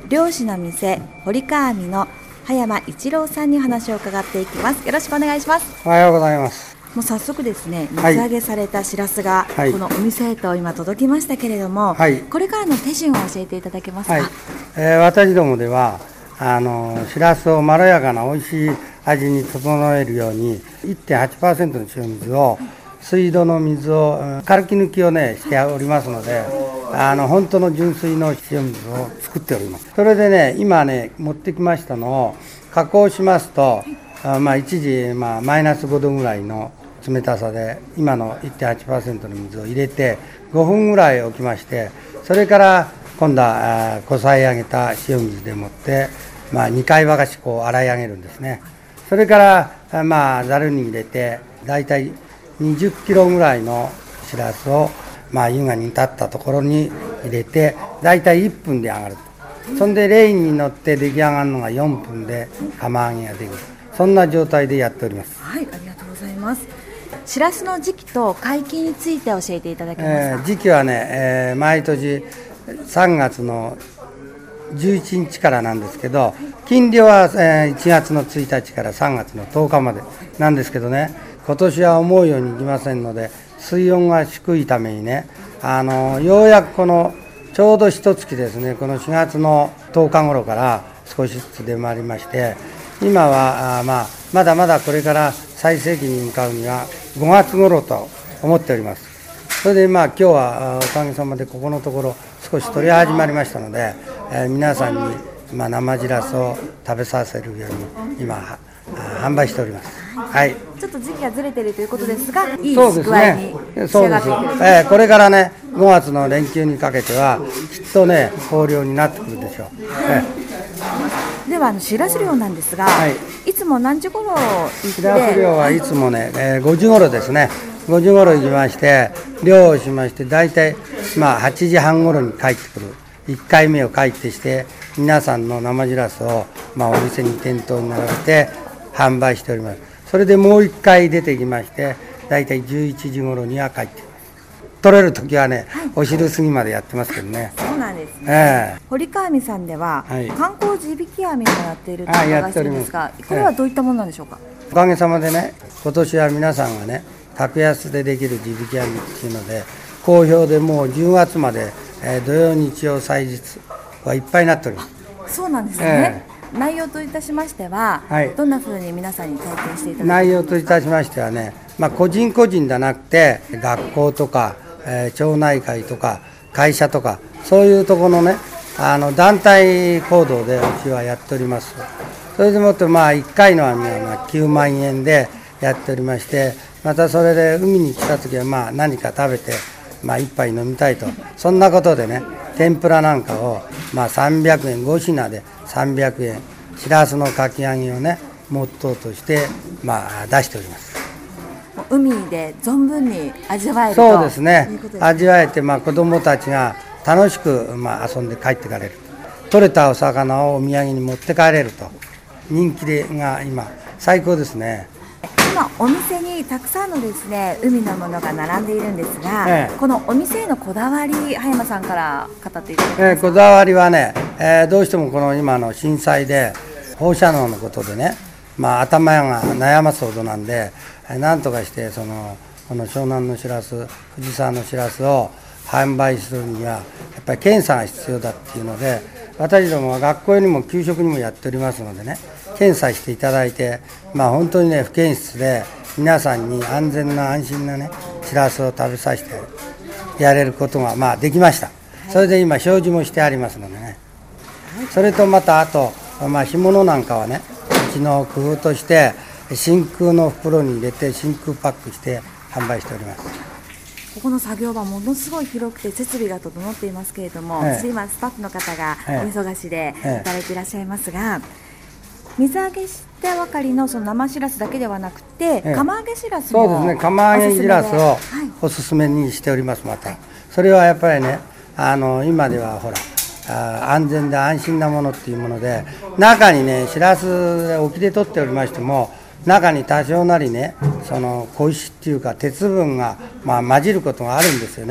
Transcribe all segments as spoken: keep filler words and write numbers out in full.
漁師の店堀川網の葉山一郎さんに話を伺っていきます。よろしくお願いします。 おはようございます。 もう早速ですね、水揚げされたしらすが、はい、このお店へと今届きましたけれども、はい、これからの手順を教えていただけますか。はい、 えー、私どもではあのしらすをまろやかな美味しい味に整えるように いってんはちパーセント の塩水を、はい、水道の水を軽き抜きをねしておりますので、あの本当の純粋の塩水を作っております。それでね、今ね持ってきましたのを加工しますと、あまあ一時、まあ、マイナスごどぐらいの冷たさで今の いってんはちパーセント の水を入れてごふんぐらい置きまして、それから今度はこさえ上げた塩水でもって、まあ、にかいばかしこう洗い上げるんですね。それからまあざるに入れてだいたいにじゅっキロぐらいのしらすを、まあ、湯が煮立ったところに入れてだいたいいっぷんで揚がると。そんでレーンに乗って出来上がるのがよんぷんで釜揚げができる、そんな状態でやっております。 はい、ありがとうございます。しらすの時期と解禁について教えていただけますか。 えー、時期はね、えー、毎年さんがつのじゅういちにちからなんですけど、禁漁は、えー、いちがつのついたちからさんがつのとおかまでなんですけどね、今年は思うようにいきませんので水温が低いためにね、あのようやくこのちょうど一月ですね、このしがつのとおか頃から少しずつ出回りまして、今はあ、まあ、まだまだこれから最盛期に向かうにはごがつ頃と思っております。それでまあ今日はおかげさまでここのところ少し取り始まりましたので、えー、皆さんにまあ生しらすを食べさせるように今販売しております。はい、 ちょっと時期がずれているということですが、いい具合に仕上がっている。 そうですね、えー、これからねごがつの連休にかけてはきっとね豊漁になってくるでしょう。えー、ではあのしらす漁なんですが、はい、いつも何時頃行って。 しらす漁はいつもね、えー、ごじ頃ですね。ごじ頃行きまして漁をしまして、だいたいまあはちじはん頃に帰ってくる。いっかいめを帰ってして皆さんの生しらすを、まあ、お店に店頭に並べて販売しております。それでもういっかい出てきましてだいたいじゅういちじ頃には帰ってきます。取れる時はね、はい、お昼過ぎまでやってますけどね。 そうなんですね、 えー、 堀川網さんでは、はい、観光地引き網もやっていると伺いしているんですが、これはどういったものなんでしょうか。 おかげさまでね、今年は皆さんがね格安でできる地引き網っていうので好評で、もうじゅうがつまで、えー、土曜日曜祭日はいっぱいになっております。 そうなんですね、えー、内容といたしましては、はい、どんなふうに皆さんに体験していただけますか。 内容といたしましてはね、まあ、個人個人じゃなくて学校とか、えー、町内会とか会社とかそういうところのね、あの団体行動でうちはやっております。それでもってまあいっかいの網はまあきゅうまんえんでやっておりまして、またそれで海に来た時はまあ何か食べて、まあ、一杯飲みたいと、そんなことでね天ぷらなんかをまあさんびゃくえんごひなでさんびゃくえん、しらすのかき揚げをねモットーとしてまあ出しております。 海で存分に味わえると。 そうですね、味わえて、まあ、子どもたちが楽しくまあ遊んで帰ってかれると、取れたお魚をお土産に持って帰れると人気でが今最高ですね。 今お店にたくさんのですね海のものが並んでいるんですが、ええ、このお店へのこだわり、葉山さんから語っていただけますか。 ええ、こだわりはね、えー、どうしてもこの今の震災で放射能のことでね、まあ、頭が悩ますほどなんで、なんとかしてそのこの湘南のしらす、藤沢のしらすを販売するにはやっぱり検査が必要だっていうので、私どもは学校にも給食にもやっておりますのでね、検査していただいて、まあ、本当にね不検出で皆さんに安全な安心なねしらすを食べさせてやれることがまあできました。それで今表示もしてありますのでね。それとまたあと、まあ、干物なんかはねうちの工夫として真空の袋に入れて真空パックして販売しております。 ここの作業場ものすごい広くて設備が整っていますけれども、ええ、今スタッフの方がお忙しで働いていらっしゃいますが、ええ水揚げしたばかり の, その生しらすだけではなくて、ええ、釜揚げしらすもそうですね、釜揚げしらすをおすすめにしております。またそれはやっぱりね、あの今ではほらあ安全で安心なものっていうもので、中にねしらす沖で取っておりましても中に多少なりねその小石っていうか鉄分が、まあ、混じることがあるんですよね。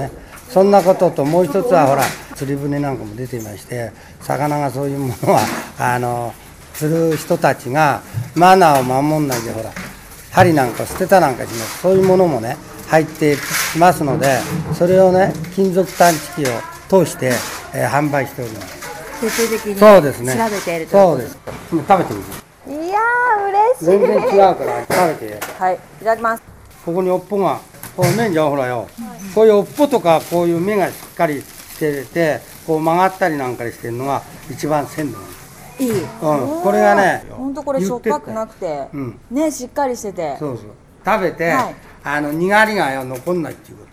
そんなことと、もう一つはほら釣り船なんかも出ていまして、魚がそういうものはあの釣る人たちがマナーを守んないでほら針なんか捨てたなんかします。そういうものもね入ってきますので、それをね金属探知機を通して、えー、販売しております。 徹底的にそうですね、 調べているとそうです。食べてみて。 いやー嬉しい。 全然違うから食べて。 はい、いただきます。 ここに尾っぽがこう面じゃんほらよ、こういう尾っぽとかこういう目がしっかりしてて、こう曲がったりなんかしてるのが一番鮮度なんです。 いい、 うん、これがね、 本当これしょっぱくなくて、うん、ねしっかりしてて、 そうそう食べて、はい、あのにがりがよ残んないっていうこと。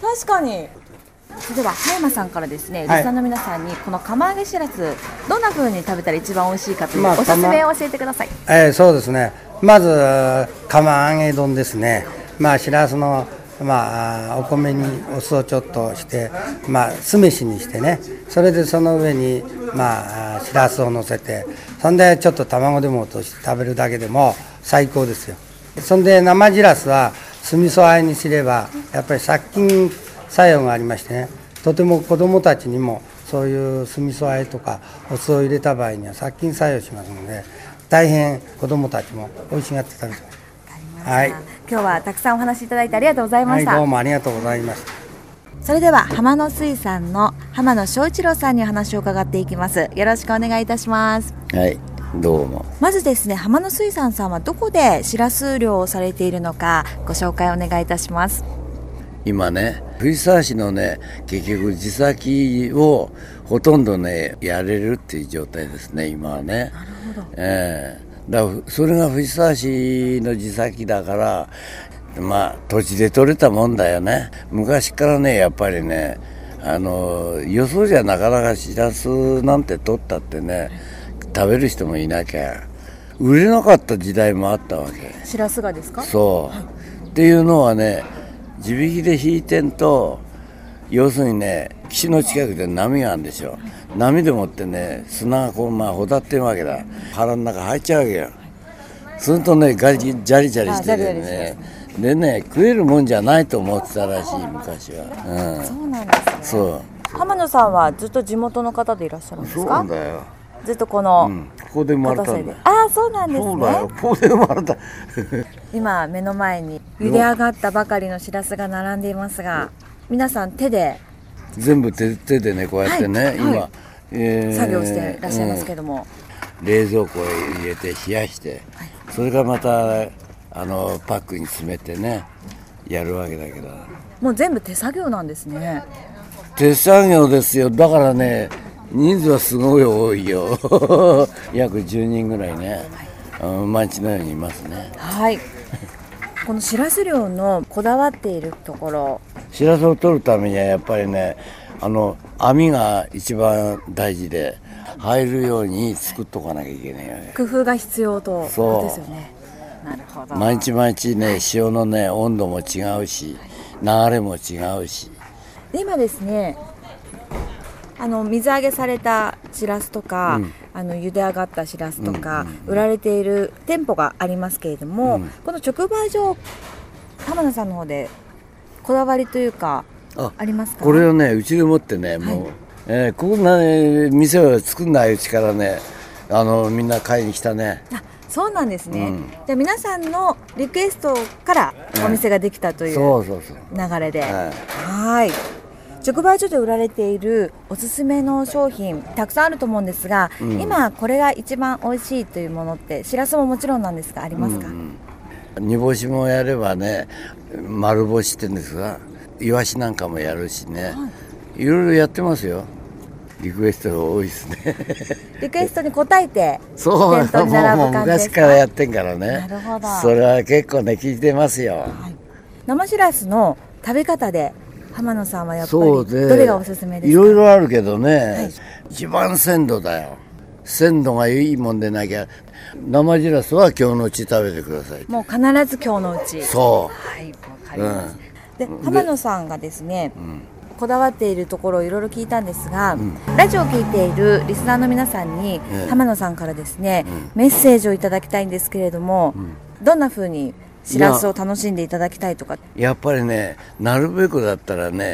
あ、確かに。それでは葉山さんからですね、リスナーの皆さんにこの釜揚げしらすどんな風に食べたら一番美味しいかという、まあ、おすすめを教えてください。 えー、そうですね。まず釜揚げ丼ですね。まあしらすのまあお米にお酢をちょっとして、まあ酢飯にしてね、それでその上にまあしらすを乗せて、そんでちょっと卵でも落として食べるだけでも最高ですよ。そんで生しらすは酢味噌あえにすればやっぱり殺菌作用がありましてね、とても子どもたちにもそういう酢味噌あえとかお酢を入れた場合には殺菌作用しますので、大変子どもたちも美味しがって食べてます。はい、 今日はたくさんお話しいただいてありがとうございました。 はい、どうもありがとうございました。 それでは浜野水産の浜野翔一郎さんにお話を伺っていきます。よろしくお願いいたします。 はい、どうも。 まずですね、浜野水産さんはどこでしらす漁をされているのかご紹介お願いいたします。 今ね、藤沢市のね、結局地先をほとんどねやれるっていう状態ですね、今はね。なるほど。えー、だからそれが藤沢市の地先だから、まあ土地で取れたもんだよね。昔からね、やっぱりね、あのよそじゃなかなかしらすなんて取ったってね、食べる人もいなきゃ売れなかった時代もあったわけ。 しらすがですか？ そう、はい、っていうのはね、地引きで引いてんと、要するにね、岸の近くで波があるんでしょ。波でもってね、砂がこう、まあ、ほだってるわけだ。腹の中入っちゃうわけよ。するとね、ガリジャリジャリしててね、でね、食えるもんじゃないと思ってたらしい、昔は。 うん、そうなんですね。 そう。 浜野さんはずっと地元の方でいらっしゃるんですか？ そうなんだよ。 ずっとこの、 うん、ここで生まれたんだ。 ああ、そうなんですね。 そうだよ、ここで生まれた。 今目の前に茹で上がったばかりのしらすが並んでいますが、皆さん手で全部 手, 手でねこうやってね、はい、今、はい、 えー、作業していらっしゃいますけども、 うん、冷蔵庫へ入れて冷やして、はい、それからまたあのパックに詰めてねやるわけだけど、 もう全部手作業なんですね。 手作業ですよ。だからね、人数はすごい多いよ。約じゅうにんぐらいね、はい、毎日のようにいますね。 はい。このしらす漁のこだわっているところ、 しらすを取るためにはやっぱりね、あの網が一番大事で、入るように作っとかなきゃいけないよね。 工夫が必要ということですよね。なるほど。 毎日毎日ね、潮のね温度も違うし、流れも違うし。 で今ですね、あの水揚げされたしらすとか、うん、あの茹で上がったしらすとか、うんうんうん、売られている店舗がありますけれども、うん、この直売所、浜野さんの方でこだわりというか あ, ありますか？ これをね、うちでもってね、もう、はい、えー、こんな、ね、店を作んないうちからね、あのみんな買いに来たね。 あ、そうなんですね、うん、じゃあ皆さんのリクエストからお店ができたという流れで、はい、直売所で売られているおすすめの商品たくさんあると思うんですが、うん、今これが一番美味しいというものってしらすももちろんなんですがありますか？うんうん、煮干しもやればね、丸干しって言うんですが、イワシなんかもやるしね、はい、いろいろやってますよ。リクエストが多いですね。 リクエストに応えてそう、店頭に並ぶ感じですか？もう昔からやってんからね。 なるほど。 それは結構ね聞いてますよ。はい、 生しらすの食べ方で浜野さんはやっぱりどれがおすすめですか？ いろいろあるけどね、はい、一番鮮度だよ。鮮度がいいもんでなきゃ、生しらすは今日のうち食べてください。 もう必ず今日のうち。 そう。 はい、わかります。うん、で浜野さんがですね、うん、こだわっているところをいろいろ聞いたんですが、うん、ラジオを聞いているリスナーの皆さんに、うん、浜野さんからですね、うん、メッセージをいただきたいんですけれども、うん、どんな風にしらすを楽しんでいただきたいとか。 やっぱりね、なるべくだったらね、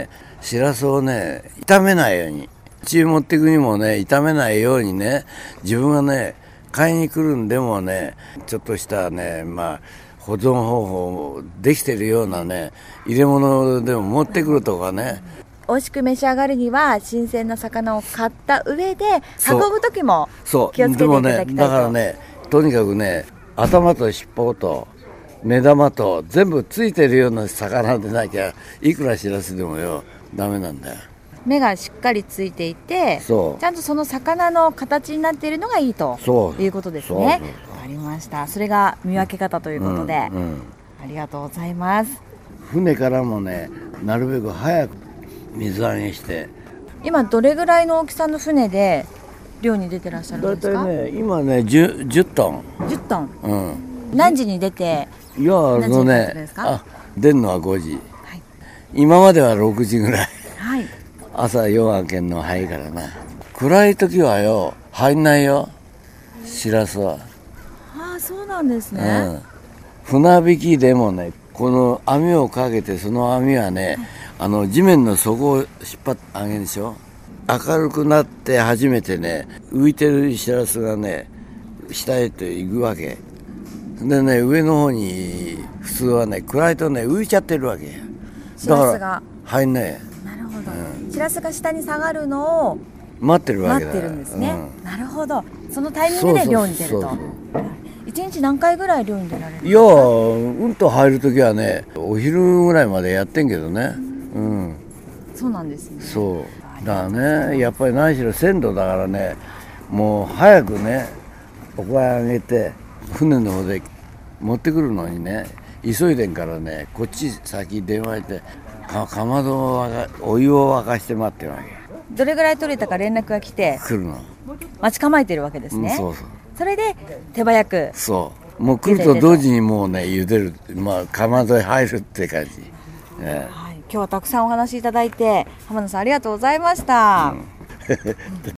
しらすをね傷めないように、うち持っていくにもね傷めないようにね、自分がね買いに来るんでもね、ちょっとしたね、まあ保存方法できてるようなね入れ物でも持ってくるとかね。 美味しく召し上がるには新鮮な魚を買った上で運ぶ時も気をつけていただきたいと。 でもね、だからね、とにかくね、頭と尻尾と目玉と全部ついてるような魚でなきゃいくらしらすでもよダメなんだよ。 目がしっかりついていて、 そうちゃんとその魚の形になっているのがいいということですね。わかりました。それが見分け方ということで、うんうん、ありがとうございます。 船からもねなるべく早く水揚げして。 今どれぐらいの大きさの船で漁に出てらっしゃるんですか？ だいたいね今ね 10, 10トン。 じゅっトン。 うん。 何時に出て？ いやあのね、あ出るのはごじ、はい、今まではろくじぐらい。はい。朝夜明けんの早いからな。暗い時はよ入んないよ、しらすは。 ああそうなんですね。 うん。船引きでもね、この網をかけて、その網はね、はい、あの地面の底を引っ張ってあげるでしょ。明るくなって初めてね浮いてるしらすがね下へと行くわけでね、上の方に普通はね暗いとね浮いちゃってるわけ。 しらすが入んねえ。なるほど、うん、しらすが下に下がるのを待ってるわけだ。 待ってるんですね、うん、なるほど。そのタイミングで漁に出ると。一日何回ぐらい漁に出られるんですか？ いやうんと入るときはねお昼ぐらいまでやってんけどね。うん、 そうなんですね。 そうだからね、やっぱり何しろ鮮度だからね、もう早くねお声上げて船の方で持ってくるのにね急いでんからね、こっち先電話してかかまどを沸かお湯を沸かして待ってるわけ。 どれぐらい取れたか連絡が来て来るの待ち構えてるわけですね、うん、 そうそう。 それで手早く。 そうもう来ると同時にもうね茹でる、まあかまどへ入るって感じ、ね。 はい、今日はたくさんお話しいただいて浜野さんありがとうございました、うん